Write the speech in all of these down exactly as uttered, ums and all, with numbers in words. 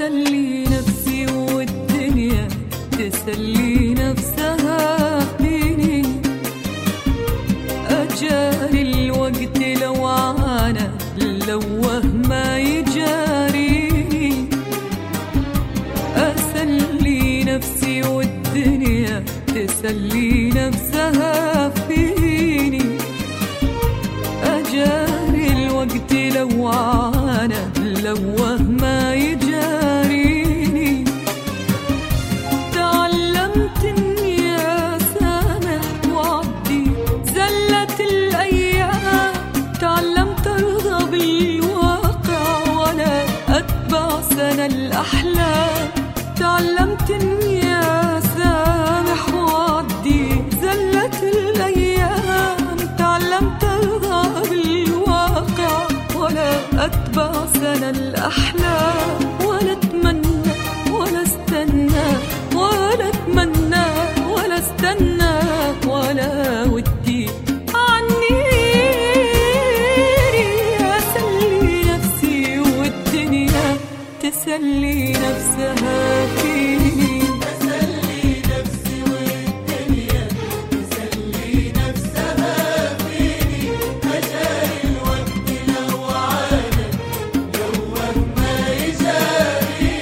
أسلي نفسي والدنيا تسلي نفسها فيني، أجاري الوقت لو عانى لوه ما يجاريني، أسلي نفسي والدنيا تسلي نفسها فيني، أجاري الوقت لو عانى لوه ما يجاريني، تعلمت اني اسامح وعدي زلت الايام، تعلمت ارضى بالواقع ولا اتبع سنى الاحلام، تعلمت اني اسامح وعدي زلت الايام، تعلمت ارضى بالواقع ولا اتبع سنى الاحلام، ولا اتمنى ولا استنى ولا اتمنى ولا استنى ولا ودي عني، اسلي نفسي والدنيا تسلي نفسها فيني، اسلي نفسي والدنيا تسلي نفسها فيني، اجاري الوقت لو عانى لوه ما يجاريني.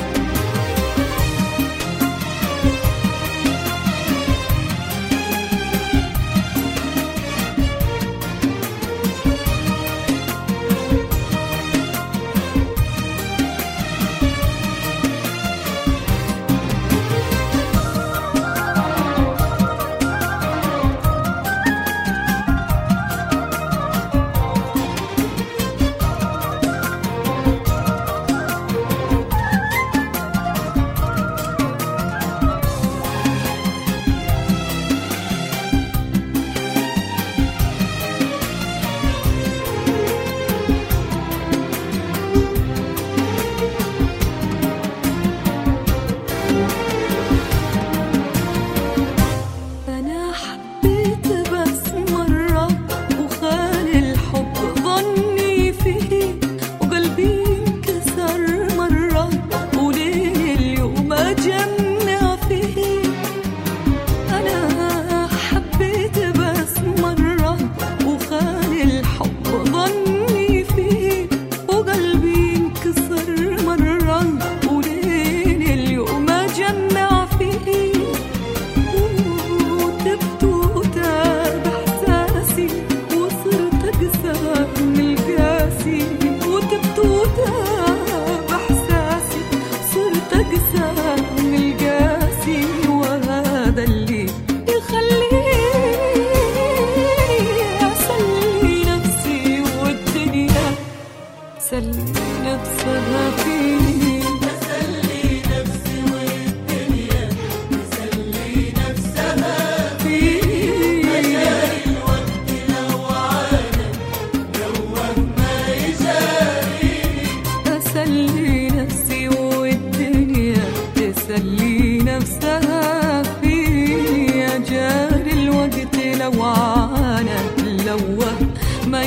ما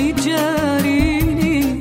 يجاريني،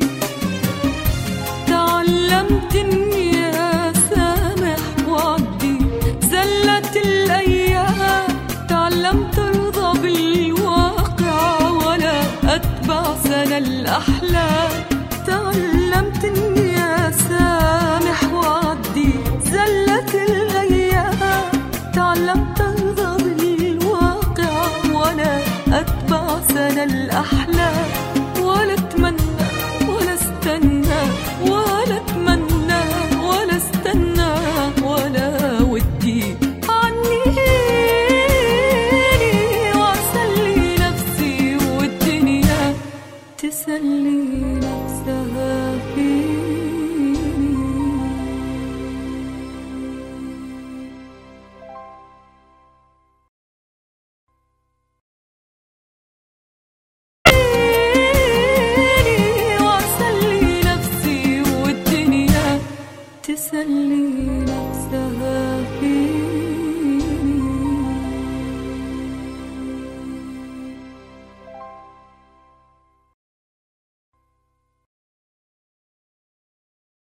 تعلمت اني اسامح وعدي زلت الايام، تعلمت ارضى بالواقع ولا اتبع سنى الاحلام، تعلمت اني اسامح وعدي زلت الايام، تعلمت ارضى بالواقع ولا اتبع سنى الاحلام، ولا اتمنى ولا استنى ولا اتمنى ولا استنى ولا ودي عني، واسلي نفسي والدنيا تسلي نفسها فيني. تسلي نفسها فيه.